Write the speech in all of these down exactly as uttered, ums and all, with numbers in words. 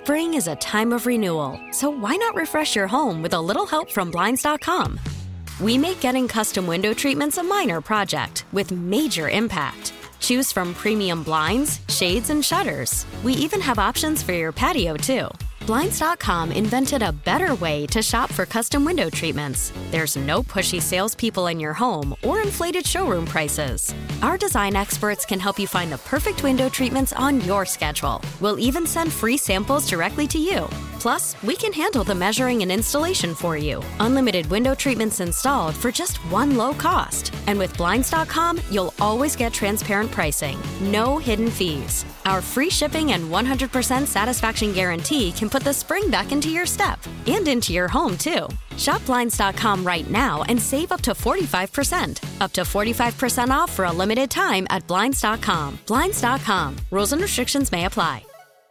Spring is a time of renewal, so why not refresh your home with a little help from Blinds dot com? We make getting custom window treatments a minor project with major impact. Choose from premium blinds, shades, and shutters. We even have options for your patio, too. Blinds dot com invented a better way to shop for custom window treatments. There's no pushy salespeople in your home or inflated showroom prices. Our design experts can help you find the perfect window treatments on your schedule. We'll even send free samples directly to you. Plus, we can handle the measuring and installation for you. Unlimited window treatments installed for just one low cost. And with Blinds dot com, you'll always get transparent pricing. No hidden fees. Our free shipping and one hundred percent satisfaction guarantee can put the spring back into your step and into your home, too. Shop Blinds dot com right now and save up to forty-five percent. Up to forty-five percent off for a limited time at Blinds dot com. Blinds dot com. Rules and restrictions may apply.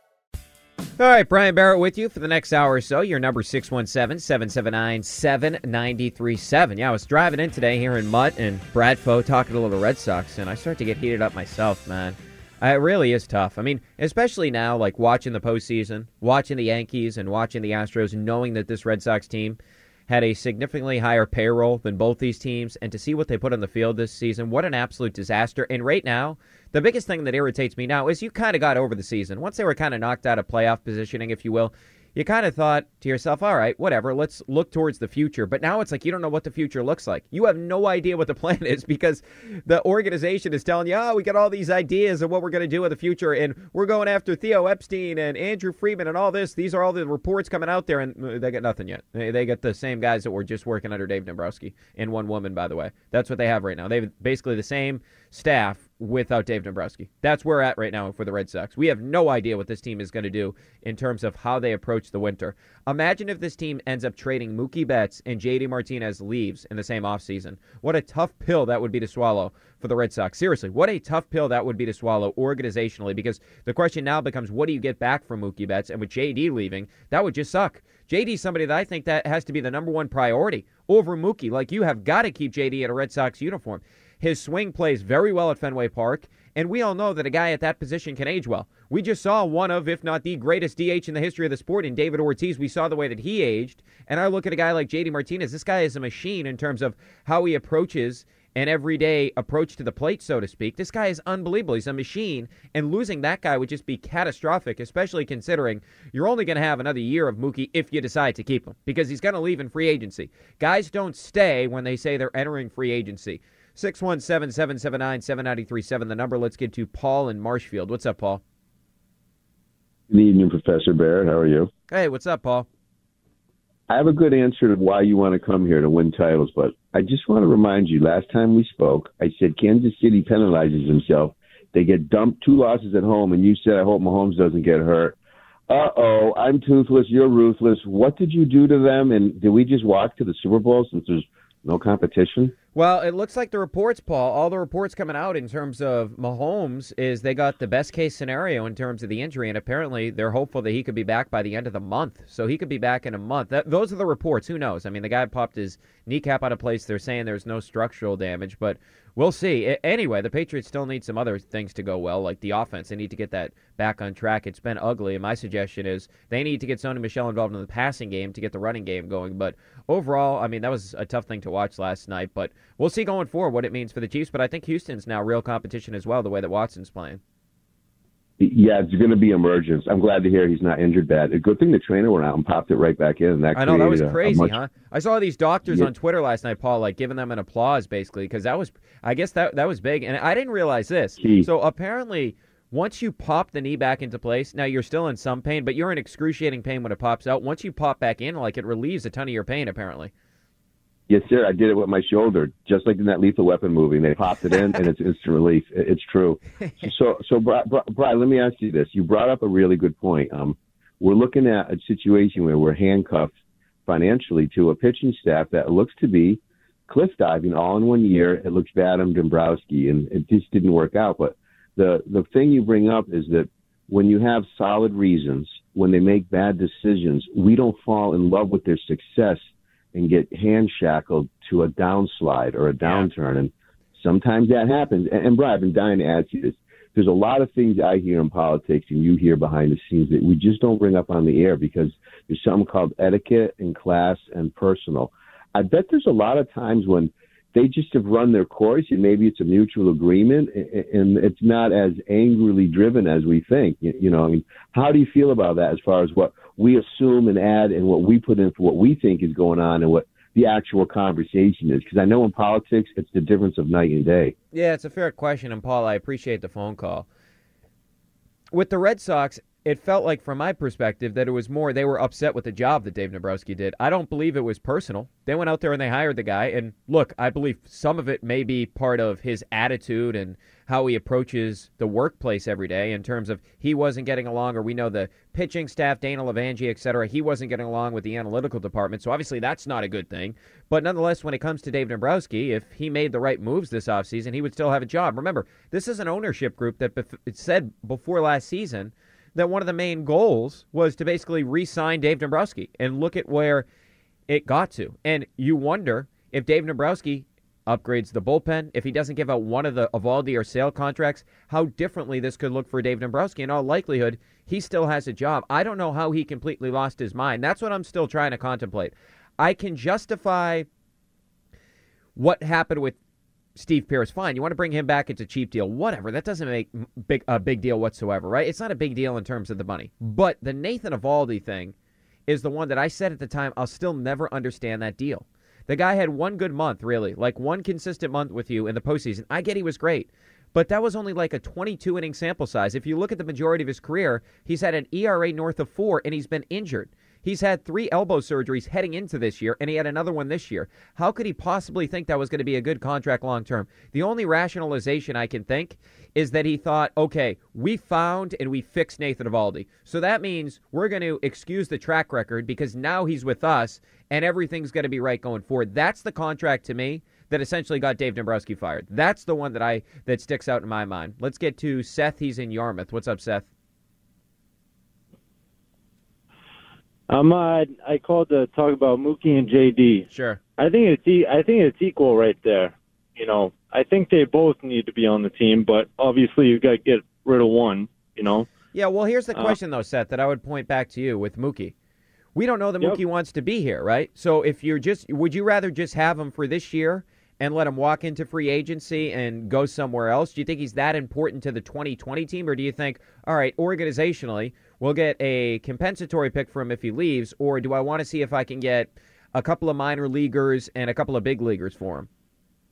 All right, Brian Barrett with you for the next hour or so. Your number six one seven, seven seven nine, seven nine three seven. Yeah, I was driving in today here in Mutt and Bradford talking to the Red Sox, and I start to get heated up myself, man. Uh, it really is tough. I mean, especially now, like watching the postseason, watching the Yankees and watching the Astros, knowing that this Red Sox team had a significantly higher payroll than both these teams, and to see what they put on the field this season, what an absolute disaster. And right now, the biggest thing that irritates me now is you kind of got over the season. Once they were kind of knocked out of playoff positioning, if you will, you kind of thought to yourself, all right, whatever, let's look towards the future. But now it's like you don't know what the future looks like. You have no idea what the plan is because the organization is telling you, oh, we got all these ideas of what we're going to do in the future, and we're going after Theo Epstein and Andrew Friedman and all this. These are all the reports coming out there, and they got nothing yet. They, they got the same guys that were just working under Dave Dombrowski and one woman, by the way. That's what they have right now. They have basically the same staff without Dave Dombrowski. That's where we're at right now for the Red Sox. We have no idea what this team is going to do in terms of how they approach the winter. Imagine if this team ends up trading Mookie Betts and J D Martinez leaves in the same offseason. What a tough pill that would be to swallow for the Red Sox. Seriously, what a tough pill that would be to swallow organizationally, because the question now becomes, what do you get back from Mookie Betts? And with J D leaving, that would just suck. J D's somebody that I think that has to be the number one priority over Mookie. Like, you have got to keep J D in a Red Sox uniform. His swing plays very well at Fenway Park, and we all know that a guy at that position can age well. We just saw one of, if not the greatest D H in the history of the sport in David Ortiz. We saw the way that he aged, and I look at a guy like J D Martinez. This guy is a machine in terms of how he approaches an everyday approach to the plate, so to speak. This guy is unbelievable. He's a machine, and losing that guy would just be catastrophic, especially considering you're only going to have another year of Mookie if you decide to keep him, because he's going to leave in free agency. Guys don't stay when they say they're entering free agency. six one seven, seven seven nine, seven nine three seven, the number. Let's get to Paul in Marshfield. What's up, Paul? Good evening, Professor Barrett. How are you? Hey, what's up, Paul? I have a good answer to why you want to come here to win titles, but I just want to remind you, last time we spoke, I said Kansas City penalizes himself. They get dumped two losses at home, and you said, I hope Mahomes doesn't get hurt. Uh-oh, I'm toothless, you're ruthless. What did you do to them, and did we just walk to the Super Bowl since there's no competition? Well, it looks like the reports, Paul, all the reports coming out in terms of Mahomes is they got the best case scenario in terms of the injury, and apparently they're hopeful that he could be back by the end of the month. So he could be back in a month. That, those are the reports. Who knows? I mean, the guy popped his kneecap out of place. They're saying there's no structural damage, but we'll see. Anyway, the Patriots still need some other things to go well, like the offense. They need to get that back on track. It's been ugly, and my suggestion is they need to get Sony Michel involved in the passing game to get the running game going. But overall, I mean, that was a tough thing to watch last night, but we'll see going forward what it means for the Chiefs. But I think Houston's now real competition as well, the way that Watson's playing. Yeah, it's going to be emergence. I'm glad to hear he's not injured bad. A good thing the trainer went out and popped it right back in. That I know, that was a, crazy, a much... huh? I saw these doctors yeah. on Twitter last night, Paul, like giving them an applause, basically, because that was, I guess that that was big. And I didn't realize this. Key. So apparently, once you pop the knee back into place, now you're still in some pain, but you're in excruciating pain when it pops out. Once you pop back in, like, it relieves a ton of your pain, apparently. Yes, sir. I did it with my shoulder, just like in that Lethal Weapon movie. And they popped it in, and it's instant relief. It's true. So, so Brian, let me ask you this. You brought up a really good point. Um, we're looking at a situation where we're handcuffed financially to a pitching staff that looks to be cliff diving all in one year. It looks bad on Dombrowski, and it just didn't work out. But the the thing you bring up is that when you have solid reasons, when they make bad decisions, we don't fall in love with their success and get hand shackled to a downslide or a downturn. And sometimes that happens. And, and Brian, I've been dying to ask you this. there's a lot of things I hear in politics and you hear behind the scenes that we just don't bring up on the air because there's something called etiquette and class and personal. I bet there's a lot of times when they just have run their course and maybe it's a mutual agreement and it's not as angrily driven as we think. You know, I mean, how do you feel about that as far as what we assume and add and what we put in for what we think is going on and what the actual conversation is? Because I know in politics, it's the difference of night and day. Yeah, it's a fair question. And Paul, I appreciate the phone call. With the Red Sox, it felt like, from my perspective, that it was more they were upset with the job that Dave Dombrowski did. I don't believe it was personal. They went out there and they hired the guy. And look, I believe some of it may be part of his attitude and how he approaches the workplace every day in terms of he wasn't getting along, or we know the pitching staff, Dana Lavangie, et cetera, he wasn't getting along with the analytical department. So obviously that's not a good thing. But nonetheless, when it comes to Dave Dombrowski, if he made the right moves this offseason, he would still have a job. Remember, this is an ownership group that bef- it said before last season that one of the main goals was to basically re-sign Dave Dombrowski, and look at where it got to. And you wonder if Dave Dombrowski upgrades the bullpen, if he doesn't give out one of the Eovaldi or Sale contracts, how differently this could look for Dave Dombrowski. In all likelihood, he still has a job. I don't know how he completely lost his mind. That's what I'm still trying to contemplate. I can justify what happened with Steve Pearce. Fine, you want to bring him back, it's a cheap deal, whatever. That doesn't make big, a big deal whatsoever, right? It's not a big deal in terms of the money. But the Nathan Eovaldi thing is the one that I said at the time, I'll still never understand that deal. The guy had one good month, really, like one consistent month with you in the postseason. I get he was great, but that was only like a twenty-two inning sample size. If you look at the majority of his career, he's had an E R A north of four, and he's been injured. He's had three elbow surgeries heading into this year, and he had another one this year. How could he possibly think that was going to be a good contract long term? The only rationalization I can think is that he thought, okay, we found and we fixed Nathan Eovaldi. So that means we're going to excuse the track record because now he's with us and everything's going to be right going forward. That's the contract to me that essentially got Dave Dombrowski fired. That's the one that I that sticks out in my mind. Let's get to Seth. He's in Yarmouth. What's up, Seth? Um, uh, I called to talk about Mookie and J D. Sure. I think it's e- I think it's equal right there. You know, I think they both need to be on the team, but obviously you got to get rid of one. You know. Yeah. Well, here's the question uh, though, Seth, that I would point back to you with Mookie. We don't know that yep. Mookie wants to be here, right? So if you're just, would you rather just have him for this year and let him walk into free agency and go somewhere else? Do you think he's that important to the twenty twenty team, or do you think, all right, organizationally, we'll get a compensatory pick for him if he leaves, or do I want to see if I can get a couple of minor leaguers and a couple of big leaguers for him?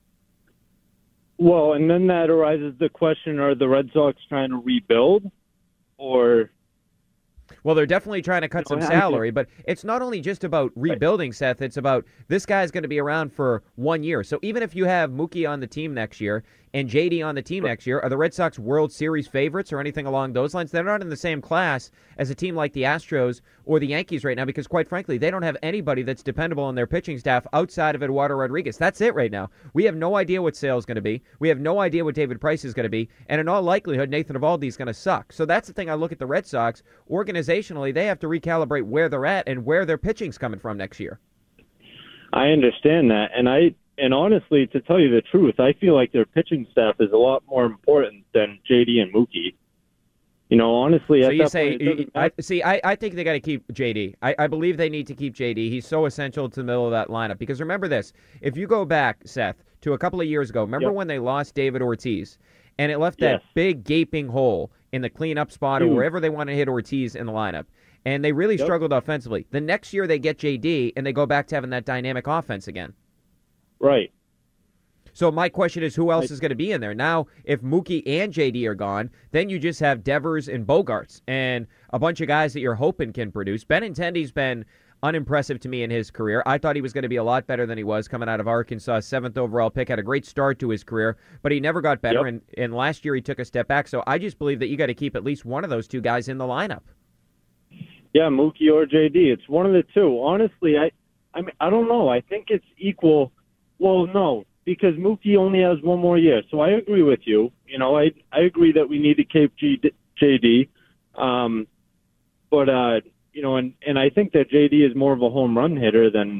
Well, and then that arises the question, are the Red Sox trying to rebuild, or... Well, they're definitely trying to cut some salary, but it's not only just about rebuilding, Seth. It's about this guy's going to be around for one year. So even if you have Mookie on the team next year and J D on the team next year, are the Red Sox World Series favorites or anything along those lines? They're not in the same class as a team like the Astros or the Yankees right now because, quite frankly, they don't have anybody that's dependable on their pitching staff outside of Eduardo Rodriguez. That's it right now. We have no idea what Sale's going to be. We have no idea what David Price is going to be. And in all likelihood, Nathan Eovaldi is going to suck. So that's the thing I look at the Red Sox. Organizationally, they have to recalibrate where they're at and where their pitching's coming from next year. I understand that. And I and honestly, to tell you the truth, I feel like their pitching staff is a lot more important than J D and Mookie. You know, honestly, so at you that say, point, I, see, I, I think they got to keep J D. I, I believe they need to keep J D. He's so essential to the middle of that lineup. Because remember this, if you go back, Seth, to a couple of years ago, remember yep. when they lost David Ortiz, and it left that yes. big gaping hole in the cleanup spot or wherever they want to hit Ortiz in the lineup. And they really yep. struggled offensively. The next year they get J D, and they go back to having that dynamic offense again. Right. So my question is, who else is going to be in there? Now, if Mookie and J D are gone, then you just have Devers and Bogarts and a bunch of guys that you're hoping can produce. Benintendi's been unimpressive to me in his career. I thought he was going to be a lot better than he was coming out of Arkansas, seventh overall pick, had a great start to his career, but he never got better, yep. and, and last year he took a step back. So I just believe that you got to keep at least one of those two guys in the lineup. Yeah, Mookie or J D. It's one of the two. Honestly, I I mean, I don't know. I think it's equal. Well, no, because Mookie only has one more year. So I agree with you. You know, I I agree that we need to keep G, J D. Um, but, uh, you know, and, and I think that J D is more of a home run hitter than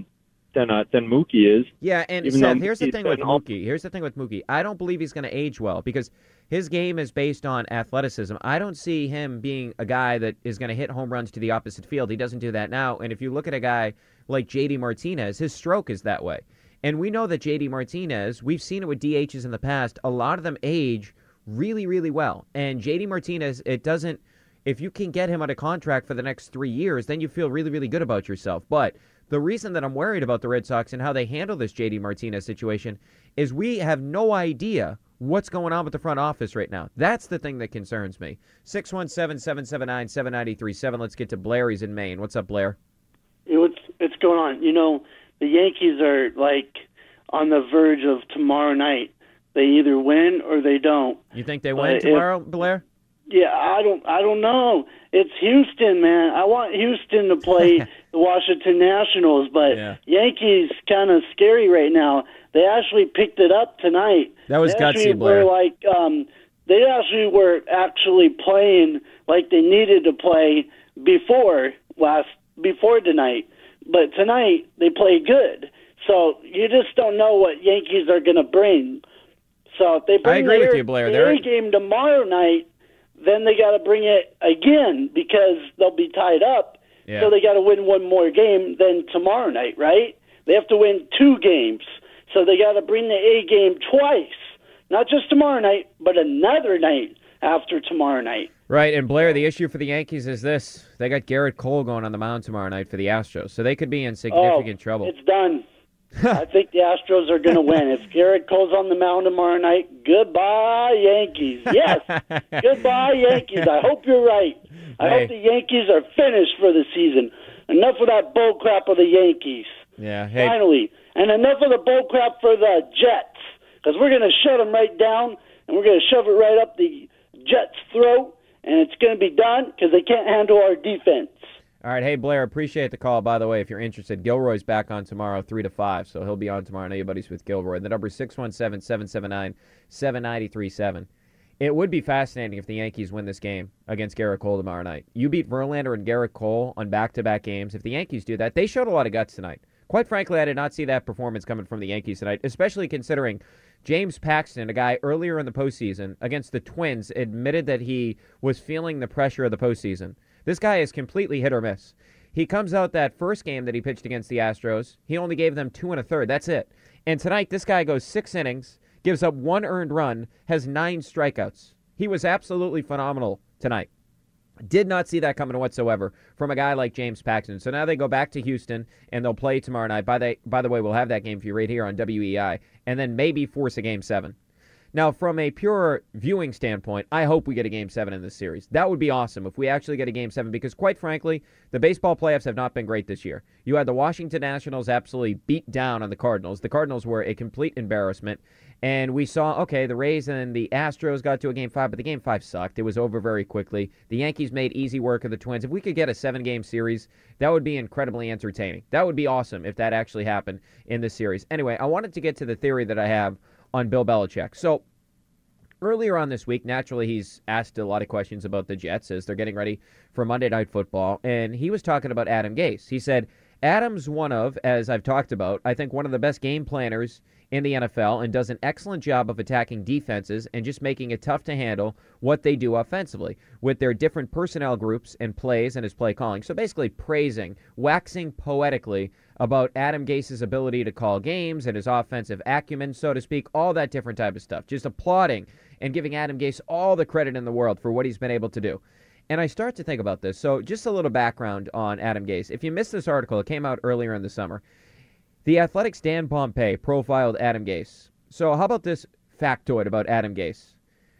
than uh, than Mookie is. Yeah, and Even Seth, though here's the Mookie's thing with been all- Mookie. Here's the thing with Mookie. I don't believe he's going to age well because his game is based on athleticism. I don't see him being a guy that is going to hit home runs to the opposite field. He doesn't do that now. And if you look at a guy like J D Martinez, his stroke is that way. And we know that J D Martinez, we've seen it with D Hs in the past, a lot of them age really, really well. And J D Martinez, it doesn't, if you can get him on a contract for the next three years, then you feel really, really good about yourself. But the reason that I'm worried about the Red Sox and how they handle this J D Martinez situation is we have no idea what's going on with the front office right now. That's the thing that concerns me. six one seven, seven seven nine, seven nine three seven. Let's get to Blair. He's in Maine. What's up, Blair? You know, what's, what's going on? You know, the Yankees are, like, on the verge of tomorrow night. They either win or they don't. You think they But win if- tomorrow, Blair? Yeah, I don't I don't know. It's Houston, man. I want Houston to play the Washington Nationals, but Yeah. Yankees kind of scary right now. They actually picked it up tonight. That was they actually gutsy, Blair. Were like um they actually were actually playing like they needed to play before last before tonight. But tonight they played good. So you just don't know what Yankees are going to bring. So if they bring I agree the with air, you, Blair. the They're- air game tomorrow night, then they got to bring it again because they'll be tied up. Yeah. So they got to win one more game than tomorrow night, right? They have to win two games. So they got to bring the A game twice, not just tomorrow night, but another night after tomorrow night. Right, and Blair, the issue for the Yankees is this. They got Garrett Cole going on the mound tomorrow night for the Astros, so they could be in significant oh, trouble. It's done. I think the Astros are going to win. If Garrett Cole's on the mound tomorrow night, goodbye, Yankees. Yes, goodbye, Yankees. I hope you're right. I Hey. hope the Yankees are finished for the season. Enough of that bull crap of the Yankees. Yeah, hey, Finally. And enough of the bull crap for the Jets, because we're going to shut them right down, and we're going to shove it right up the Jets' throat, and it's going to be done because they can't handle our defense. all right, hey, Blair, appreciate the call, by the way. If you're interested, Gilroy's back on tomorrow, three to five, so he'll be on tomorrow. I know your buddies with Gilroy. The number is six one seven, seven seven nine, seven nine three seven. It would be fascinating if the Yankees win this game against Garrett Cole tomorrow night. You beat Verlander and Garrett Cole on back-to-back games. If the Yankees do that, they showed a lot of guts tonight. Quite frankly, I did not see that performance coming from the Yankees tonight, especially considering James Paxton, a guy earlier in the postseason against the Twins, admitted that he was feeling the pressure of the postseason. This guy is completely hit or miss. He comes out that first game that he pitched against the Astros. He only gave them two and a third. That's it. And tonight, this guy goes six innings, gives up one earned run, has nine strikeouts. He was absolutely phenomenal tonight. Did not see that coming whatsoever from a guy like James Paxton. So now they go back to Houston, and they'll play tomorrow night. By the, by the way, we'll have that game for you right here on W E I, and then maybe force a Game seven. Now, from a pure viewing standpoint, I hope we get a Game seven in this series. That would be awesome if we actually get a Game seven because, quite frankly, the baseball playoffs have not been great this year. You had the Washington Nationals absolutely beat down on the Cardinals. The Cardinals were a complete embarrassment. And we saw, okay, the Rays and the Astros got to a Game five, but the Game five sucked. It was over very quickly. The Yankees made easy work of the Twins. If we could get a seven-game series, that would be incredibly entertaining. That would be awesome if that actually happened in this series. Anyway, I wanted to get to the theory that I have on Bill Belichick. So, earlier on this week, naturally, he's asked a lot of questions about the Jets as they're getting ready for Monday Night Football, and he was talking about Adam Gase. He said, Adam's one of, as I've talked about, I think one of the best game planners in the N F L and does an excellent job of attacking defenses and just making it tough to handle what they do offensively with their different personnel groups and plays and his play calling. So basically praising, waxing poetically about Adam Gase's ability to call games and his offensive acumen, so to speak, all that different type of stuff. Just applauding and giving Adam Gase all the credit in the world for what he's been able to do. And I start to think about this. So just a little background on Adam Gase. If you missed this article, it came out earlier in the summer. The Athletic's Dan Pompei profiled Adam Gase. So how about this factoid about Adam Gase?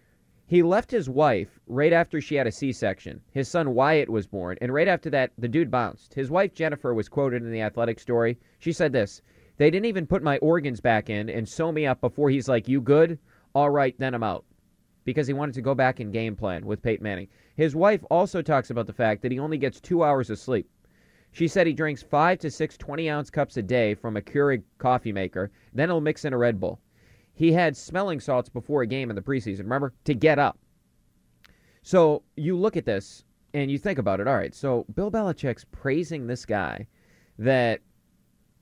He left his wife right after she had a C-section. His son Wyatt was born, and right after that, the dude bounced. His wife Jennifer was quoted in the Athletic story. She said this, "They didn't even put my organs back in and sew me up before he's like, you good? All right, then I'm out." Because he wanted to go back and game plan with Peyton Manning. His wife also talks about the fact that he only gets two hours of sleep. She said he drinks five to six twenty-ounce cups a day from a Keurig coffee maker, then he'll mix in a Red Bull. He had smelling salts before a game in the preseason, remember, to get up. So you look at this and you think about it. All right, so Bill Belichick's praising this guy that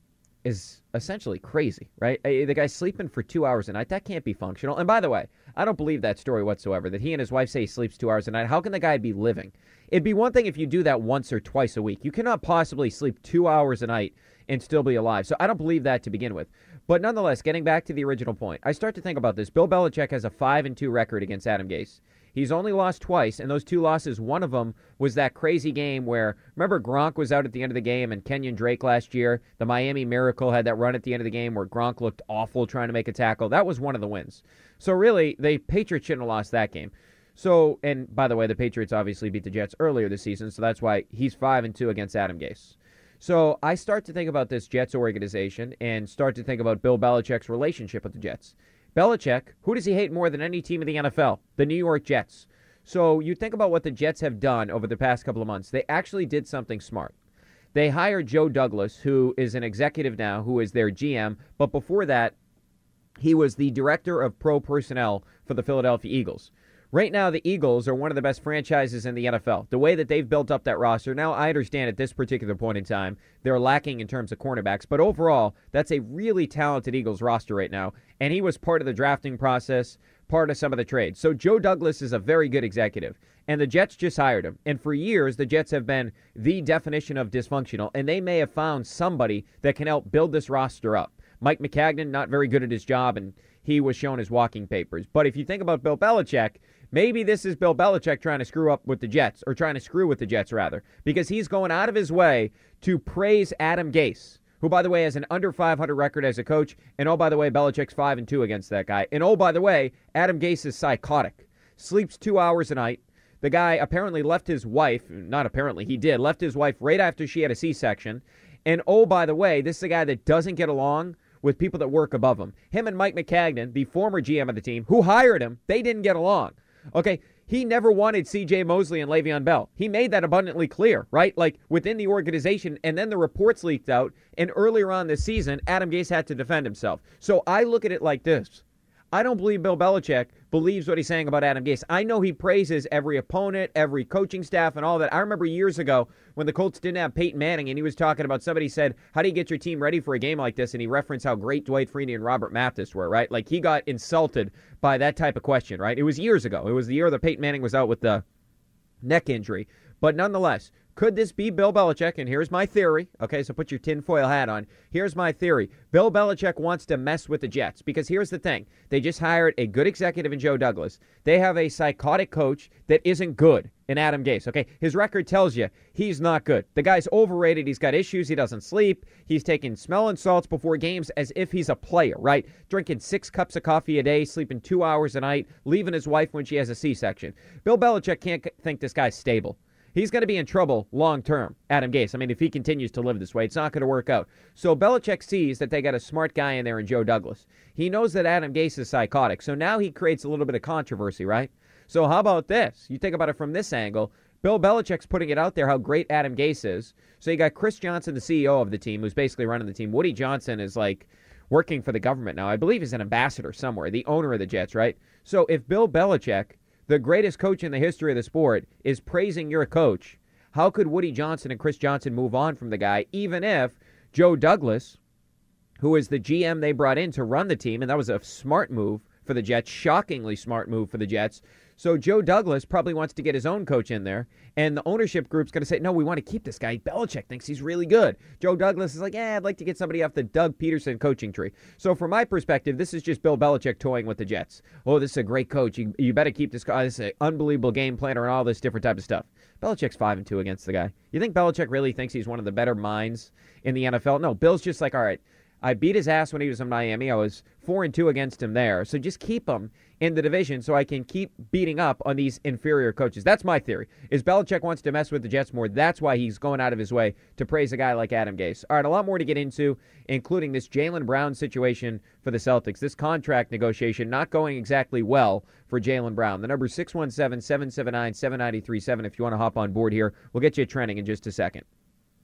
is essentially crazy, right? The guy's sleeping for two hours a night. That can't be functional. And by the way, I don't believe that story whatsoever, that he and his wife say he sleeps two hours a night. How can the guy be living? It'd be one thing if you do that once or twice a week. You cannot possibly sleep two hours a night and still be alive. So I don't believe that to begin with. But nonetheless, getting back to the original point, I start to think about this. Bill Belichick has a five and two record against Adam Gase. He's only lost twice, and those two losses, one of them was that crazy game where, remember Gronk was out at the end of the game and Kenyon Drake last year? The Miami Miracle had that run at the end of the game where Gronk looked awful trying to make a tackle. That was one of the wins. So really, the Patriots shouldn't have lost that game. So, and by the way, the Patriots obviously beat the Jets earlier this season, so that's why he's five and two against Adam Gase. So I start to think about this Jets organization and start to think about Bill Belichick's relationship with the Jets. Belichick, who does he hate more than any team in the N F L? The New York Jets. So you think about what the Jets have done over the past couple of months. They actually did something smart. They hired Joe Douglas, who is an executive now, who is their G M. But before that, he was the director of pro personnel for the Philadelphia Eagles. Right now, the Eagles are one of the best franchises in the N F L. The way that they've built up that roster, now I understand at this particular point in time, they're lacking in terms of cornerbacks. But overall, that's a really talented Eagles roster right now. And he was part of the drafting process, part of some of the trades. So Joe Douglas is a very good executive. And the Jets just hired him. And for years, the Jets have been the definition of dysfunctional. And they may have found somebody that can help build this roster up. Mike Maccagnan, not very good at his job, and he was shown his walking papers. But if you think about Bill Belichick, maybe this is Bill Belichick trying to screw up with the Jets, or trying to screw with the Jets, rather, because he's going out of his way to praise Adam Gase, who, by the way, has an under five hundred record as a coach. And, oh, by the way, Belichick's five and two against that guy. And, oh, by the way, Adam Gase is psychotic. Sleeps two hours a night. The guy apparently left his wife, not apparently, he did, left his wife right after she had a C-section. And, oh, by the way, this is a guy that doesn't get along with people that work above him. Him and Mike Maccagnan, the former G M of the team, who hired him, they didn't get along. Okay, he never wanted C J Mosley and Le'Veon Bell. He made that abundantly clear, right? Like, within the organization, and then the reports leaked out, and earlier on this season, Adam Gase had to defend himself. So I look at it like this. I don't believe Bill Belichick believes what he's saying about Adam Gase. I know he praises every opponent, every coaching staff, and all that. I remember years ago when the Colts didn't have Peyton Manning, and he was talking about, somebody said, how do you get your team ready for a game like this? And he referenced how great Dwight Freeney and Robert Mathis were, right? Like, he got insulted by that type of question, right? It was years ago. It was the year that Peyton Manning was out with the neck injury. But nonetheless, could this be Bill Belichick? And here's my theory. Okay, so put your tinfoil hat on. Here's my theory. Bill Belichick wants to mess with the Jets because here's the thing. They just hired a good executive in Joe Douglas. They have a psychotic coach that isn't good in Adam Gase. Okay, his record tells you he's not good. The guy's overrated. He's got issues. He doesn't sleep. He's taking smelling salts before games as if he's a player, right? Drinking six cups of coffee a day, sleeping two hours a night, leaving his wife when she has a C-section. Bill Belichick can't think this guy's stable. He's going to be in trouble long term, Adam Gase. I mean, if he continues to live this way, it's not going to work out. So Belichick sees that they got a smart guy in there in Joe Douglas. He knows that Adam Gase is psychotic. So now he creates a little bit of controversy, right? So how about this? You think about it from this angle. Bill Belichick's putting it out there how great Adam Gase is. So you got Chris Johnson, the C E O of the team, who's basically running the team. Woody Johnson is like working for the government now. I believe he's an ambassador somewhere, the owner of the Jets, right? So if Bill Belichick, the greatest coach in the history of the sport, is praising your coach, how could Woody Johnson and Chris Johnson move on from the guy, even if Joe Douglas, who is the G M they brought in to run the team, and that was a smart move for the Jets, shockingly smart move for the Jets. So Joe Douglas probably wants to get his own coach in there, and the ownership group's going to say, no, we want to keep this guy. Belichick thinks he's really good. Joe Douglas is like, yeah, I'd like to get somebody off the Doug Peterson coaching tree. So from my perspective, this is just Bill Belichick toying with the Jets. Oh, this is a great coach. You, you better keep this guy. This is an unbelievable game planner and all this different type of stuff. Belichick's five and two against the guy. You think Belichick really thinks he's one of the better minds in the N F L? No, Bill's just like, all right, I beat his ass when he was in Miami. I was four and two against him there. So just keep him in the division so I can keep beating up on these inferior coaches. That's my theory. Is Belichick wants to mess with the Jets more. That's why he's going out of his way to praise a guy like Adam Gase. All right, a lot more to get into, including this Jaylen Brown situation for the Celtics. This contract negotiation not going exactly well for Jaylen Brown. The number is six one seven, seven seven nine, seven nine three seven if you want to hop on board here. We'll get you trending in just a second.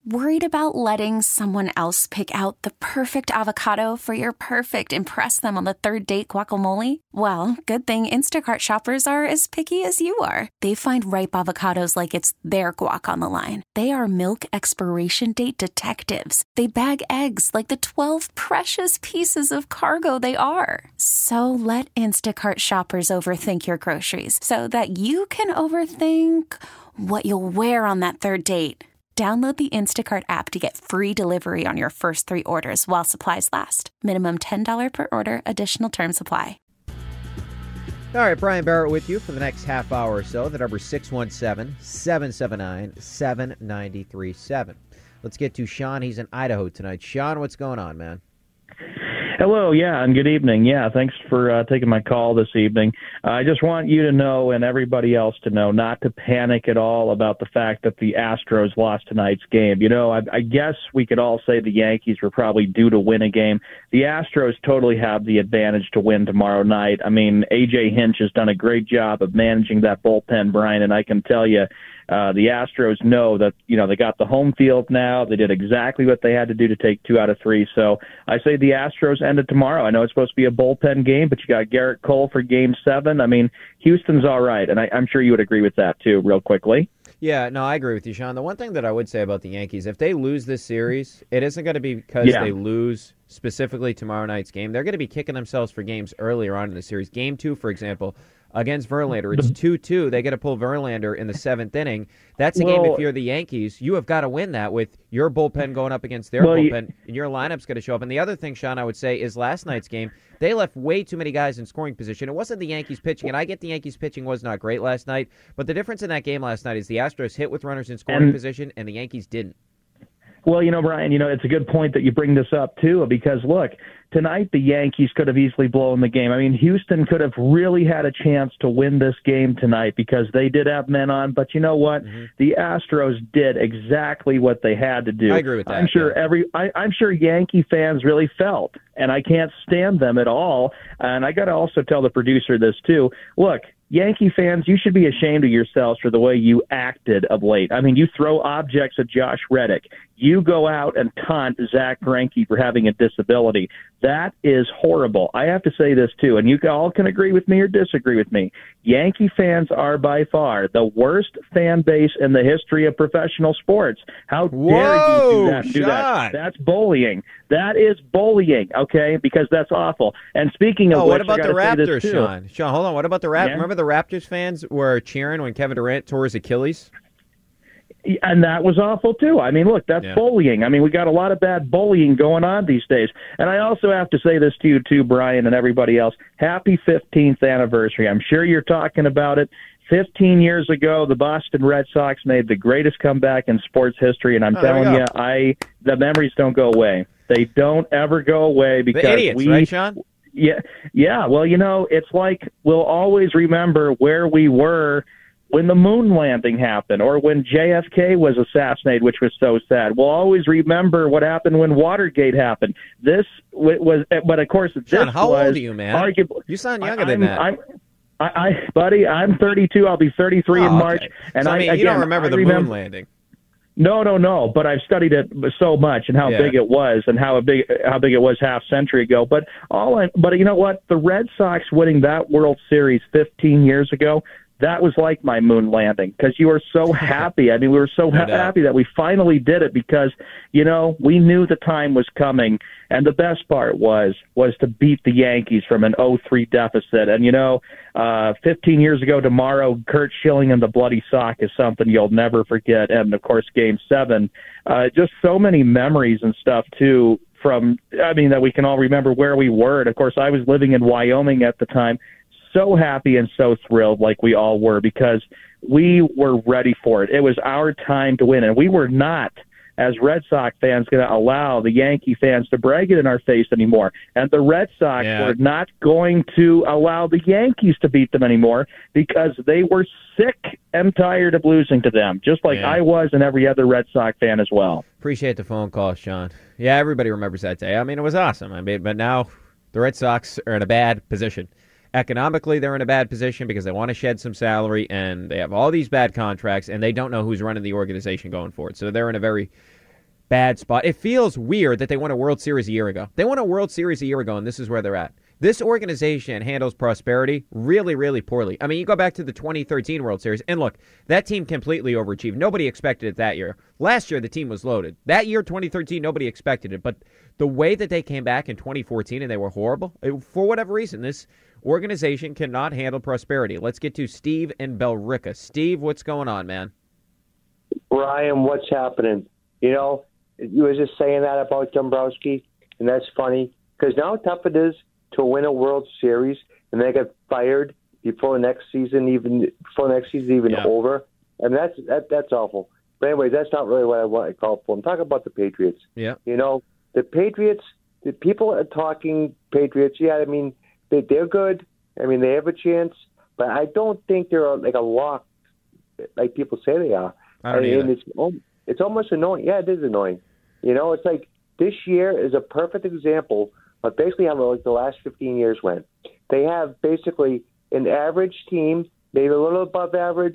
Worried about letting someone else pick out the perfect avocado for your perfect impress them on the third date guacamole? Well, good thing Instacart shoppers are as picky as you are. They find ripe avocados like it's their guac on the line. They are milk expiration date detectives. They bag eggs like the twelve precious pieces of cargo they are. So let Instacart shoppers overthink your groceries so that you can overthink what you'll wear on that third date. Download the Instacart app to get free delivery on your first three orders while supplies last. Minimum ten dollars per order. Additional terms apply. All right, Brian Barrett with you for the next half hour or so. The number is six one seven, seven seven nine, seven nine three seven. Let's get to Sean. He's in Idaho tonight. Sean, what's going on, man? Hello, yeah, and good evening. Yeah, thanks for uh, taking my call this evening. Uh, I just want you to know and everybody else to know not to panic at all about the fact that the Astros lost tonight's game. You know, I, I guess we could all say the Yankees were probably due to win a game. The Astros totally have the advantage to win tomorrow night. I mean, A J Hinch has done a great job of managing that bullpen, Brian, and I can tell you, Uh, the Astros know that, you know, they got the home field now. They did exactly what they had to do to take two out of three. So I say the Astros ended tomorrow. I know it's supposed to be a bullpen game, but you got Garrett Cole for game seven. I mean, Houston's all right, and I, I'm sure you would agree with that, too, real quickly. Yeah, no, I agree with you, Sean. The one thing that I would say about the Yankees, if they lose this series, it isn't going to be because Yeah. they lose specifically tomorrow night's game. They're going to be kicking themselves for games earlier on in the series. Game two, for example, against Verlander, it's two two. They got to pull Verlander in the seventh inning. That's a Well, game, if you're the Yankees, you have got to win that with your bullpen going up against their Well, you- bullpen, and your lineup's going to show up. And the other thing, Sean, I would say is last night's game, they left way too many guys in scoring position. It wasn't the Yankees pitching, and I get the Yankees pitching was not great last night, but the difference in that game last night is the Astros hit with runners in scoring And- position, and the Yankees didn't. Well, you know, Brian, you know, it's a good point that you bring this up, too, because, look, tonight the Yankees could have easily blown the game. I mean, Houston could have really had a chance to win this game tonight because they did have men on. But you know what? Mm-hmm. The Astros did exactly what they had to do. I agree with that. I'm sure yeah. every I, I'm sure Yankee fans really felt, and I can't stand them at all. And I got to also tell the producer this, too. Look, Yankee fans, you should be ashamed of yourselves for the way you acted of late. I mean, you throw objects at Josh Reddick. You go out and taunt Zach Greinke for having a disability. That is horrible. I have to say this, too, and you all can agree with me or disagree with me. Yankee fans are by far the worst fan base in the history of professional sports. How dare Whoa, you do that? Do that? That's bullying. That is bullying, okay, because that's awful. And speaking of oh, which, what about I the gotta say Raptors, this, too. Sean? Sean, hold on. What about the Raptors? Yeah? Remember the Raptors fans were cheering when Kevin Durant tore his Achilles? And that was awful, too. I mean, look, that's yeah. bullying. I mean, we got a lot of bad bullying going on these days. And I also have to say this to you, too, Brian, and everybody else. Happy fifteenth anniversary. I'm sure you're talking about it. fifteen years ago, the Boston Red Sox made the greatest comeback in sports history, and I'm oh, telling you, I the memories don't go away. They don't ever go away because the idiots, we, right, Sean? Yeah, yeah. Well, you know, it's like we'll always remember where we were when the moon landing happened or when J F K was assassinated, which was so sad. We'll always remember what happened when Watergate happened. This was, but of course, this Sean, how was old are you, man? Arguably, you sound younger I, than I'm, that. I'm, I, I, buddy, I'm thirty-two. I'll be thirty-three oh, in March. Okay. And so, I I mean, again, you don't remember I the remember, moon landing. No, no, no. But I've studied it so much and how yeah. big it was, and how big how big it was half century ago. But all, I, but you know what? The Red Sox winning that World Series fifteen years ago, that was like my moon landing because you were so happy. I mean, we were so no ha- happy that we finally did it because, you know, we knew the time was coming. And the best part was was to beat the Yankees from an oh three deficit. And, you know, uh, fifteen years ago tomorrow, Curt Schilling and the bloody sock is something you'll never forget. And, of course, Game seven. Uh, just so many memories and stuff, too, from, I mean, that we can all remember where we were. And, of course, I was living in Wyoming at the time. So happy and so thrilled like we all were because we were ready for it. It was our time to win, and we were not, as Red Sox fans, going to allow the Yankee fans to brag it in our face anymore. And the Red Sox yeah. were not going to allow the Yankees to beat them anymore because they were sick and tired of losing to them, just like yeah. I was and every other Red Sox fan as well. Appreciate the phone call, Sean. Yeah, everybody remembers that day. I mean, it was awesome. I mean, but now the Red Sox are in a bad position. Economically, they're in a bad position because they want to shed some salary, and they have all these bad contracts, and they don't know who's running the organization going forward. So they're in a very, bad spot. It feels weird that they won a World Series a year ago. They won a World Series a year ago, and this is where they're at. This organization handles prosperity really, really poorly. I mean, you go back to the twenty thirteen World Series, and look, that team completely overachieved. Nobody expected it that year. Last year, the team was loaded. That year, twenty thirteen, nobody expected it. But the way that they came back in twenty fourteen and they were horrible, it, for whatever reason, this organization cannot handle prosperity. Let's get to Steve in Bellrica. Steve, what's going on, man? Ryan, what's happening? You know, you were just saying that about Dombrowski, and that's funny because now how tough it is to win a World Series and they get fired before next season even before next season even yeah. over, and that's that that's awful. But anyway, that's not really what I want to call for. I'm talking about the Patriots. Yeah, you know, the Patriots. The people are talking Patriots. Yeah, I mean they they're good. I mean they have a chance, but I don't think they're like a lock like people say they are. I don't and either. it's it's almost annoying. Yeah, it is annoying. You know, it's like this year is a perfect example of basically how like the last fifteen years went. They have basically an average team, maybe a little above average,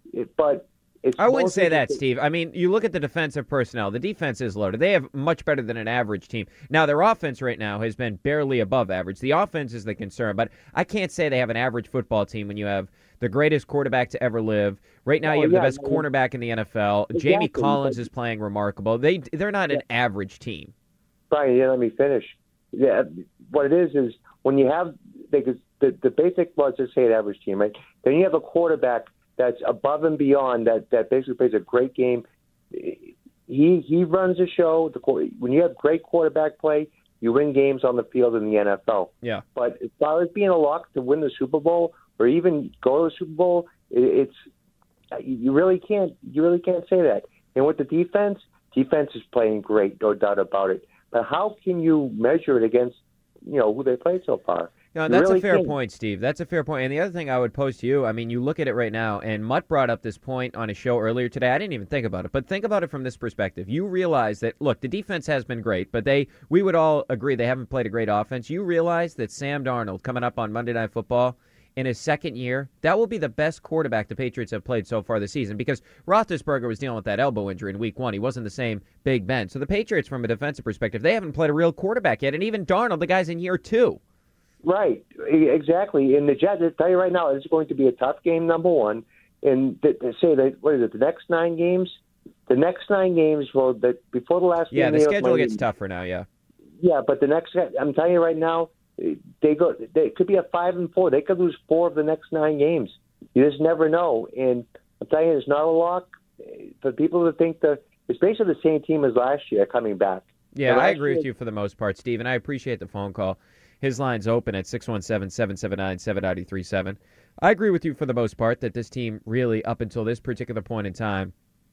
but it's I wouldn't say that, Steve. I mean, you look at the defensive personnel. The defense is loaded. They have much better than an average team. Now, their offense right now has been barely above average. The offense is the concern, but I can't say they have an average football team when you have the greatest quarterback to ever live. Right now, oh, you have yeah, the best I mean, cornerback in the N F L. exactly. Jamie Collins is playing remarkable. They, they're not an yeah. average team. Brian, yeah, let me finish. Yeah, what it is is when you have because the the basic was to say an average team, right? Then you have a quarterback that's above and beyond that that basically plays a great game. He he runs the show. The when you have great quarterback play, you win games on the field in the N F L. Yeah. But as far as being a lock to win the Super Bowl or even go to the Super Bowl, it, it's you really can't you really can't say that. And with the defense, defense is playing great, no doubt about it. But how can you measure it against, you know, who they played so far? No, you that's really a fair can't. point, Steve. That's a fair point. And the other thing I would pose to you, I mean, you look at it right now, and Mutt brought up this point on a show earlier today. I didn't even think about it, but think about it from this perspective. You realize that, look, the defense has been great, but they, we would all agree they haven't played a great offense. You realize that Sam Darnold, coming up on Monday Night Football, in his second year, that will be the best quarterback the Patriots have played so far this season because Roethlisberger was dealing with that elbow injury in week one. He wasn't the same Big Ben. So the Patriots, from a defensive perspective, they haven't played a real quarterback yet. And even Darnold, the guy's in year two. Right, exactly. And the Jets, I tell you right now, it's going to be a tough game, number one. And they say that, what is it, the next nine games? The next nine games, well, the, before the last yeah, game. Yeah, the schedule might, gets tougher now, yeah. Yeah, but the next, I'm telling you right now, they go. They could be a five and four. They could lose four of the next nine games. You just never know. And I'm telling you, it's not a lock. For people to think that it's basically the same team as last year coming back. Yeah, I agree year, with you for the most part, Steve, and I appreciate the phone call. His line's open at six one seven, seven seven nine, seven nine three seven. I agree with you for the most part that this team really, up until this particular point in time,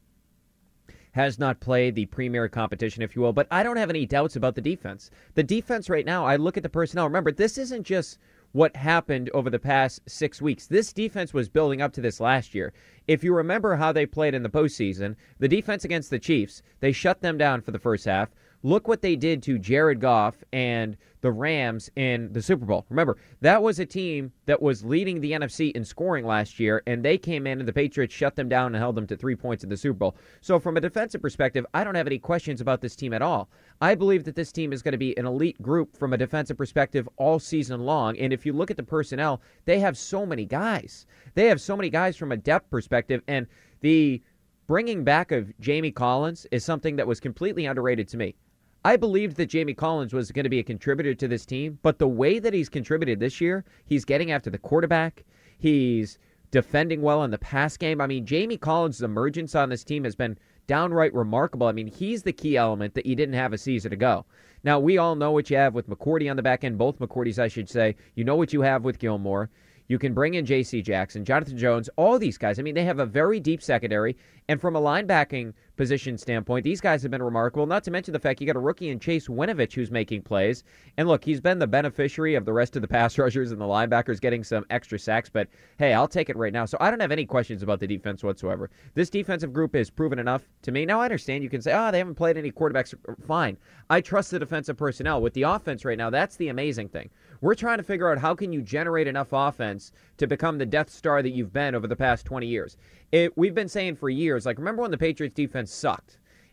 has not played the premier competition, if you will. But I don't have any doubts about the defense. The defense right now, I look at the personnel. Remember, this isn't just what happened over the past six weeks. This defense was building up to this last year. If you remember how they played in the postseason, the defense against the Chiefs, they shut them down for the first half. Look what they did to Jared Goff and the Rams in the Super Bowl. Remember, that was a team that was leading the N F C in scoring last year, and they came in and the Patriots shut them down and held them to three points in the Super Bowl. So from a defensive perspective, I don't have any questions about this team at all. I believe that this team is going to be an elite group from a defensive perspective all season long, and if you look at the personnel, they have so many guys. They have so many guys from a depth perspective, and the bringing back of Jamie Collins is something that was completely underrated to me. I believed that Jamie Collins was going to be a contributor to this team, but the way that he's contributed this year, he's getting after the quarterback, he's defending well in the pass game. I mean, Jamie Collins' emergence on this team has been downright remarkable. I mean, he's the key element that you didn't have a season ago. Now, we all know what you have with McCourty on the back end, both McCourtys, I should say. You know what you have with Gilmore. You can bring in J C Jackson, Jonathan Jones, all these guys. I mean, they have a very deep secondary. And from a linebacking position standpoint, these guys have been remarkable, not to mention the fact you got a rookie in Chase Winovich who's making plays. And look, he's been the beneficiary of the rest of the pass rushers and the linebackers getting some extra sacks. But, hey, I'll take it right now. So I don't have any questions about the defense whatsoever. This defensive group is proven enough to me. Now, I understand you can say, oh, they haven't played any quarterbacks. Fine. I trust the defensive personnel. With the offense right now, that's the amazing thing. We're trying to figure out how can you generate enough offense to become the Death Star that you've been over the past twenty years. It, we've been saying for years, like, remember when the Patriots defense sucked?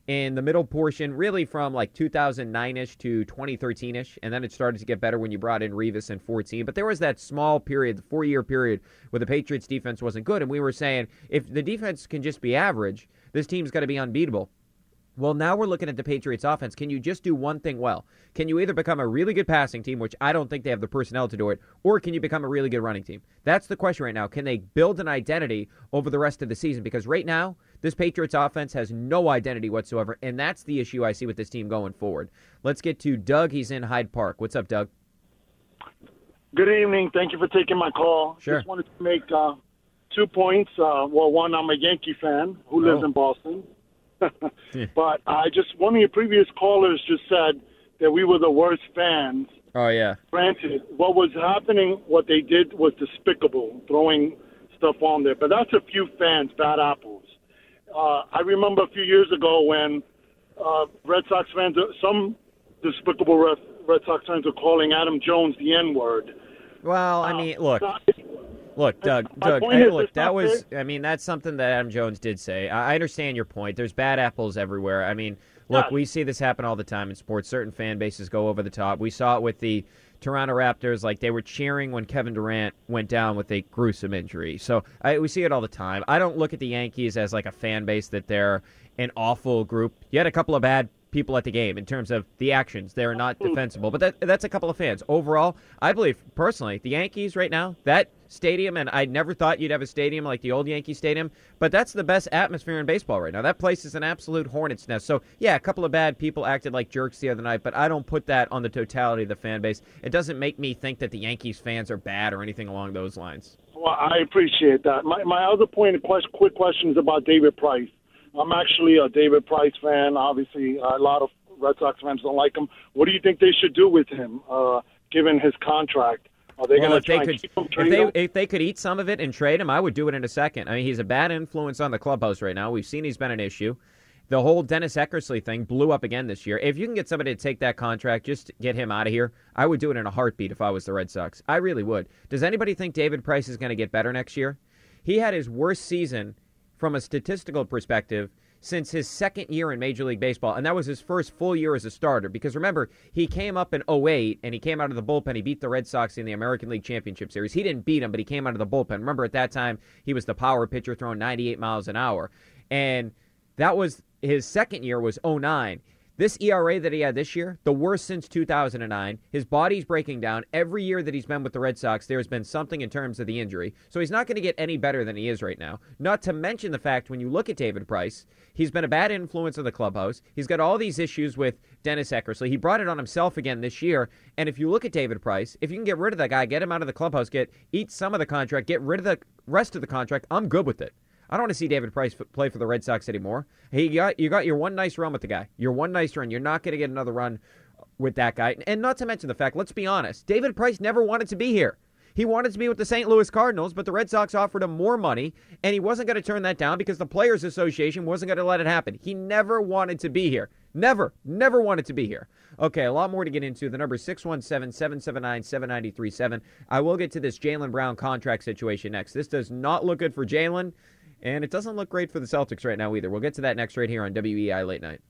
in the middle portion, really from like two thousand nine-ish to twenty thirteen-ish, and then it started to get better when you brought in Revis in fourteen. But there was that small period, the four-year period, where the Patriots' defense wasn't good, and we were saying, if the defense can just be average, this team's got to be unbeatable. Well, now we're looking at the Patriots offense. Can you just do one thing well? Can you either become a really good passing team, which I don't think they have the personnel to do it, or can you become a really good running team? That's the question right now. Can they build an identity over the rest of the season? Because right now, this Patriots offense has no identity whatsoever, and that's the issue I see with this team going forward. Let's get to Doug. He's in Hyde Park. What's up, Doug? Good evening. Thank you for taking my call. Sure. Just wanted to make uh, two points. Uh, well, one, I'm a Yankee fan who lives oh. in Boston. But I just, one of your previous callers just said that we were the worst fans. Oh, yeah. Granted, what was happening, what they did was despicable, throwing stuff on there. But that's a few fans, bad apples. Uh, I remember a few years ago when uh, Red Sox fans, some despicable Red, Red Sox fans were calling Adam Jones the N-word. Well, I mean, look. Uh, Look, Doug, Doug, hey, look, that was, I mean, that's something that Adam Jones did say. I understand your point. There's bad apples everywhere. I mean, look, yes. we see this happen all the time in sports. Certain fan bases go over the top. We saw it with the Toronto Raptors. Like, they were cheering when Kevin Durant went down with a gruesome injury. So I, we see it all the time. I don't look at the Yankees as like a fan base that they're an awful group. You had a couple of bad people at the game in terms of the actions. They're not defensible, but that that's a couple of fans. Overall, I believe, personally, the Yankees right now, that stadium, and I never thought you'd have a stadium like the old Yankee Stadium, but that's the best atmosphere in baseball right now. That place is an absolute hornet's nest. So, yeah, a couple of bad people acted like jerks the other night, but I don't put that on the totality of the fan base. It doesn't make me think that the Yankees fans are bad or anything along those lines. Well, I appreciate that. My, my other point, a quest, quick question is about David Price. I'm actually a David Price fan. Obviously, a lot of Red Sox fans don't like him. What do you think they should do with him, uh, given his contract? Are they well, going to try could, and keep him, if trade they, him? If they could eat some of it and trade him, I would do it in a second. I mean, he's a bad influence on the clubhouse right now. We've seen he's been an issue. The whole Dennis Eckersley thing blew up again this year. If you can get somebody to take that contract, just get him out of here, I would do it in a heartbeat if I was the Red Sox. I really would. Does anybody think David Price is going to get better next year? He had his worst season from a statistical perspective since his second year in Major League Baseball, and that was his first full year as a starter. Because remember, he came up in oh eight, and he came out of the bullpen. He beat the Red Sox in the American League Championship Series. He didn't beat them, but he came out of the bullpen. Remember, at that time, he was the power pitcher throwing ninety-eight miles an hour. And that was his second year was oh nine. This E R A that he had this year, the worst since two thousand nine. His body's breaking down. Every year that he's been with the Red Sox, there's been something in terms of the injury. So he's not going to get any better than he is right now. Not to mention the fact when you look at David Price, he's been a bad influence on the clubhouse. He's got all these issues with Dennis Eckersley. He brought it on himself again this year. And if you look at David Price, if you can get rid of that guy, get him out of the clubhouse, get eat some of the contract, get rid of the rest of the contract, I'm good with it. I don't want to see David Price play for the Red Sox anymore. He got you got your one nice run with the guy. Your one nice run. You're not going to get another run with that guy. And not to mention the fact, let's be honest, David Price never wanted to be here. He wanted to be with the Saint Louis Cardinals, but the Red Sox offered him more money, and he wasn't going to turn that down because the Players Association wasn't going to let it happen. He never wanted to be here. Never, never wanted to be here. Okay, a lot more to get into. The number is six one seven, seven seven nine, seven nine three seven. I will get to this Jaylen Brown contract situation next. This does not look good for Jaylen. And it doesn't look great for the Celtics right now either. We'll get to that next right here on W E I Late Night.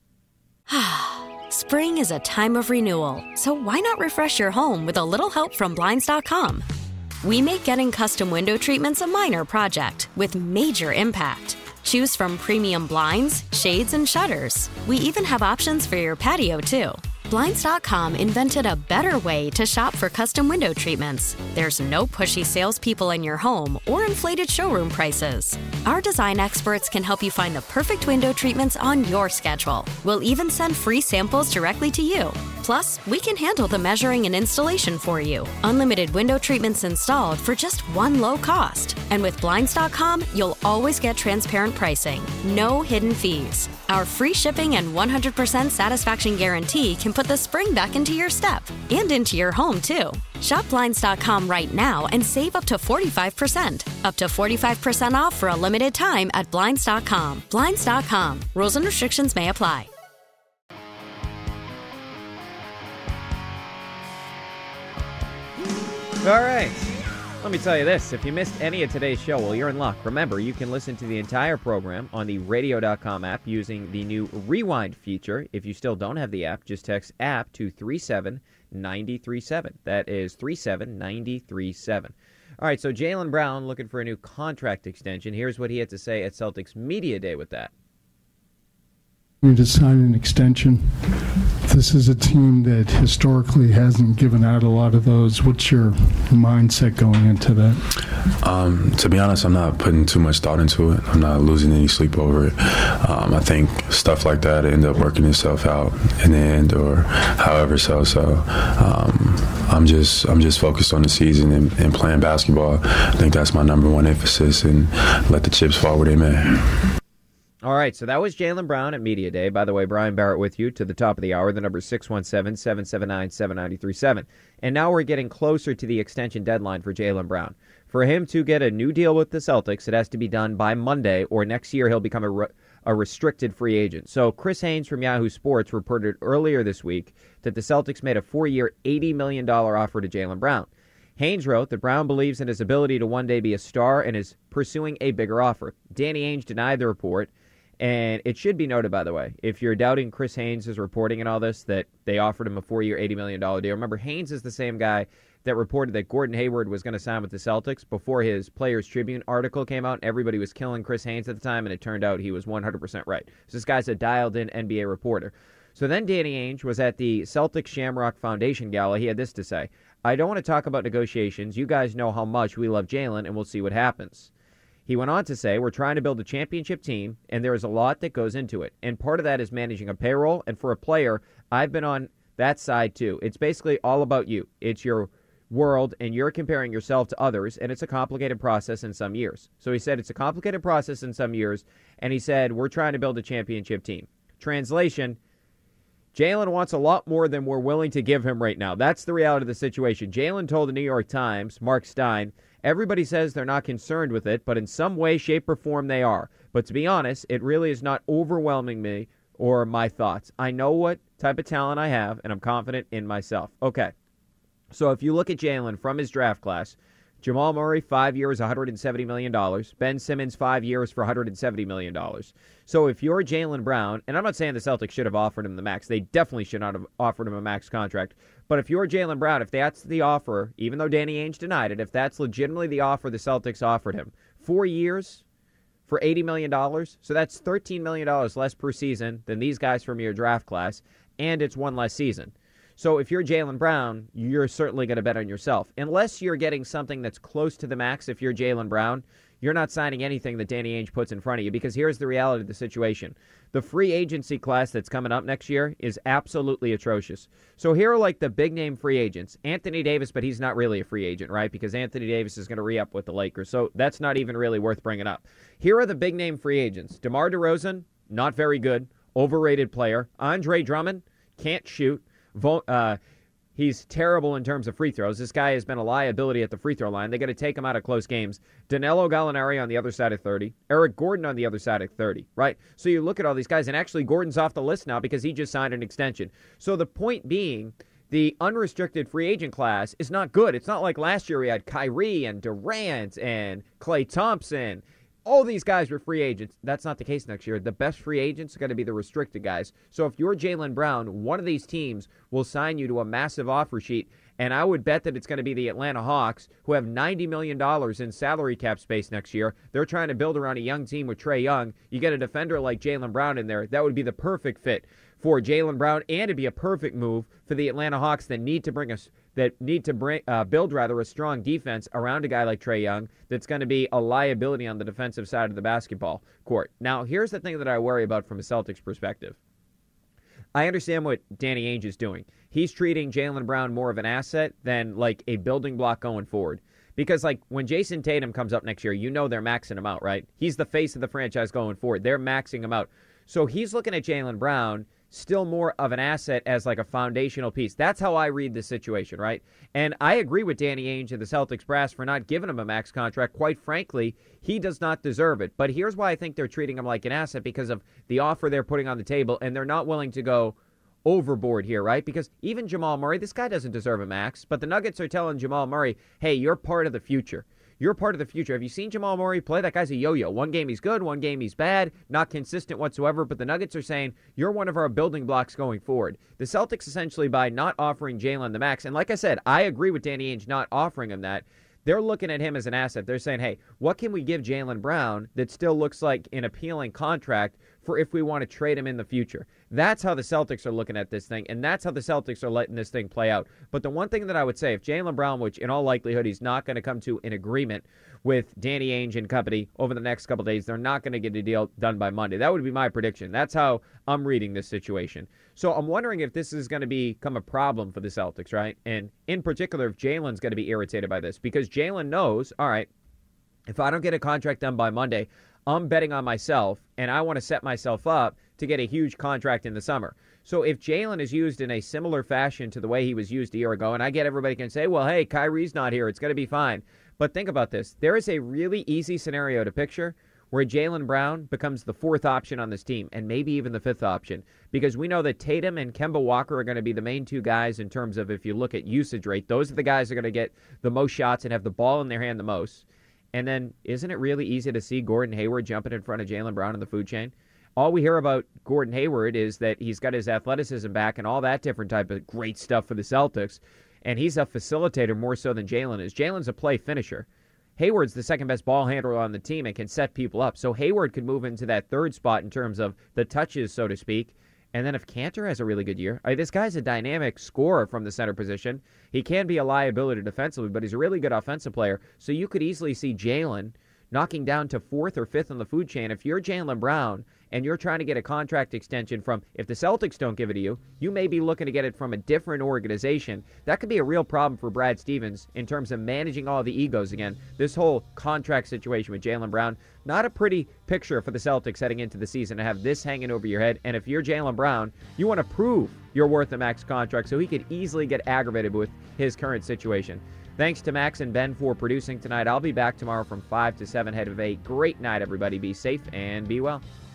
Spring is a time of renewal, so why not refresh your home with a little help from Blinds dot com? We make getting custom window treatments a minor project with major impact. Choose from premium blinds, shades, and shutters. We even have options for your patio, too. Blinds dot com invented a better way to shop for custom window treatments. There's no pushy salespeople in your home or inflated showroom prices. Our design experts can help you find the perfect window treatments on your schedule. We'll even send free samples directly to you. Plus, we can handle the measuring and installation for you. Unlimited window treatments installed for just one low cost. And with Blinds dot com, you'll always get transparent pricing. No hidden fees. Our free shipping and one hundred percent satisfaction guarantee can put the spring back into your step and into your home, too. Shop Blinds dot com right now and save up to forty-five percent. Up to forty-five percent off for a limited time at Blinds dot com. Blinds dot com. Rules and restrictions may apply. All right. Let me tell you this, if you missed any of today's show, well, you're in luck. Remember, you can listen to the entire program on the radio dot com app using the new Rewind feature. If you still don't have the app, just text app to three seven nine three seven. That is three seven nine three seven. All right, so Jaylen Brown looking for a new contract extension. Here's what he had to say at Celtics Media Day with that. We need to sign an extension. This is a team that historically hasn't given out a lot of those. What's your mindset going into that? Um, to be honest, I'm not putting too much thought into it. I'm not losing any sleep over it. Um, I think stuff like that end up working itself out in the end, or however so. So um, I'm just I'm just focused on the season and, and playing basketball. I think that's my number one emphasis, and let the chips fall where they may. All right, so that was Jaylen Brown at Media Day. By the way, Brian Barrett with you to the top of the hour. The number is six one seven, seven seven nine, seven nine three seven. And now we're getting closer to the extension deadline for Jaylen Brown. For him to get a new deal with the Celtics, it has to be done by Monday, or next year he'll become a, re- a restricted free agent. So Chris Haynes from Yahoo Sports reported earlier this week that the Celtics made a four-year, eighty million dollars offer to Jaylen Brown. Haynes wrote that Brown believes in his ability to one day be a star and is pursuing a bigger offer. Danny Ainge denied the report. And it should be noted, by the way, if you're doubting Chris Haynes' reporting and all this, that they offered him a four-year, eighty million dollars deal. Remember, Haynes is the same guy that reported that Gordon Hayward was going to sign with the Celtics before his Players Tribune article came out. Everybody was killing Chris Haynes at the time, and it turned out he was one hundred percent right. So this guy's a dialed-in N B A reporter. So then Danny Ainge was at the Celtics Shamrock Foundation Gala. He had this to say: I don't want to talk about negotiations. You guys know how much we love Jaylen, and we'll see what happens. He went on to say, we're trying to build a championship team, and there is a lot that goes into it. And part of that is managing a payroll. And for a player, I've been on that side too. It's basically all about you. It's your world, and you're comparing yourself to others, and it's a complicated process in some years. So he said it's a complicated process in some years, and he said we're trying to build a championship team. Translation, Jaylen wants a lot more than we're willing to give him right now. That's the reality of the situation. Jaylen told the New York Times, Mark Stein, everybody says they're not concerned with it, but in some way, shape, or form they are. But to be honest, it really is not overwhelming me or my thoughts. I know what type of talent I have, and I'm confident in myself. Okay, so if you look at Jaylen from his draft class, Jamal Murray, five years, one hundred seventy million dollars. Ben Simmons, five years for one hundred seventy million dollars. So if you're Jaylen Brown, and I'm not saying the Celtics should have offered him the max. They definitely should not have offered him a max contract. But if you're Jaylen Brown, if that's the offer, even though Danny Ainge denied it, if that's legitimately the offer the Celtics offered him, four years for eighty million dollars, so that's thirteen million dollars less per season than these guys from your draft class, and it's one less season. So if you're Jaylen Brown, you're certainly going to bet on yourself. Unless you're getting something that's close to the max, if you're Jaylen Brown, you're not signing anything that Danny Ainge puts in front of you, because here's the reality of the situation. The free agency class that's coming up next year is absolutely atrocious. So here are like the big-name free agents. Anthony Davis, but he's not really a free agent, right? Because Anthony Davis is going to re-up with the Lakers, so that's not even really worth bringing up. Here are the big-name free agents. DeMar DeRozan, not very good, overrated player. Andre Drummond, can't shoot. Uh, he's terrible in terms of free throws. This guy has been a liability at the free throw line. They got to take him out of close games. Danilo Gallinari on the other side of thirty. Eric Gordon on the other side of thirty, right? So you look at all these guys, and actually Gordon's off the list now because he just signed an extension. So the point being, the unrestricted free agent class is not good. It's not like last year we had Kyrie and Durant and Klay Thompson. All these guys were free agents. That's not the case next year. The best free agents are going to be the restricted guys. So if you're Jaylen Brown, one of these teams will sign you to a massive offer sheet, and I would bet that it's going to be the Atlanta Hawks, who have ninety million dollars in salary cap space next year. They're trying to build around a young team with Trae Young. You get a defender like Jaylen Brown in there. That would be the perfect fit for Jaylen Brown, and it'd be a perfect move for the Atlanta Hawks that need to bring us that need to bring uh, build rather a strong defense around a guy like Trae Young that's going to be a liability on the defensive side of the basketball court. Now, here's the thing that I worry about from a Celtics perspective. I understand what Danny Ainge is doing. He's treating Jaylen Brown more of an asset than like a building block going forward. Because, like, when Jason Tatum comes up next year, you know they're maxing him out, right? He's the face of the franchise going forward. They're maxing him out. So he's looking at Jaylen Brown still more of an asset as like a foundational piece. That's how I read this situation, right? And I agree with Danny Ainge and the Celtics brass for not giving him a max contract. Quite frankly, he does not deserve it. But here's why I think they're treating him like an asset, because of the offer they're putting on the table, and they're not willing to go overboard here, right? Because even Jamal Murray, this guy doesn't deserve a max, but the Nuggets are telling Jamal Murray, hey, you're part of the future. You're part of the future. Have you seen Jamal Murray play? That guy's a yo-yo. One game he's good, one game he's bad, not consistent whatsoever, but the Nuggets are saying, you're one of our building blocks going forward. The Celtics essentially, by not offering Jalen the max, and like I said, I agree with Danny Ainge not offering him that, they're looking at him as an asset. They're saying, hey, what can we give Jaylen Brown that still looks like an appealing contract for if we want to trade him in the future? That's how the Celtics are looking at this thing, and that's how the Celtics are letting this thing play out. But the one thing that I would say, if Jaylen Brown, which in all likelihood he's not going to come to an agreement with Danny Ainge and company over the next couple of days, they're not going to get a deal done by Monday. That would be my prediction. That's how I'm reading this situation. So I'm wondering if this is going to become a problem for the Celtics, right? And in particular, if Jalen's going to be irritated by this, because Jalen knows, all right, if I don't get a contract done by Monday, I'm betting on myself, and I want to set myself up to get a huge contract in the summer. So if Jalen is used in a similar fashion to the way he was used a year ago, and I get everybody can say, well, hey, Kyrie's not here, it's going to be fine. But think about this. There is a really easy scenario to picture where Jaylen Brown becomes the fourth option on this team, and maybe even the fifth option, because we know that Tatum and Kemba Walker are going to be the main two guys in terms of, if you look at usage rate, those are the guys that are going to get the most shots and have the ball in their hand the most. And then isn't it really easy to see Gordon Hayward jumping in front of Jaylen Brown in the food chain? All we hear about Gordon Hayward is that he's got his athleticism back and all that different type of great stuff for the Celtics, and he's a facilitator more so than Jalen is. Jalen's a play finisher. Hayward's the second best ball handler on the team and can set people up. So Hayward could move into that third spot in terms of the touches, so to speak. And then if Cantor has a really good year, I mean, this guy's a dynamic scorer from the center position. He can be a liability defensively, but he's a really good offensive player. So you could easily see Jalen knocking down to fourth or fifth on the food chain. If you're Jaylen Brown and you're trying to get a contract extension from, if the Celtics don't give it to you, you may be looking to get it from a different organization. That could be a real problem for Brad Stevens in terms of managing all the egos again. This whole contract situation with Jaylen Brown, not a pretty picture for the Celtics heading into the season to have this hanging over your head. And if you're Jaylen Brown, you want to prove you're worth a max contract so he could easily get aggravated with his current situation. Thanks to Max and Ben for producing tonight. I'll be back tomorrow from five to seven. Head of a great night, everybody. Be safe and be well.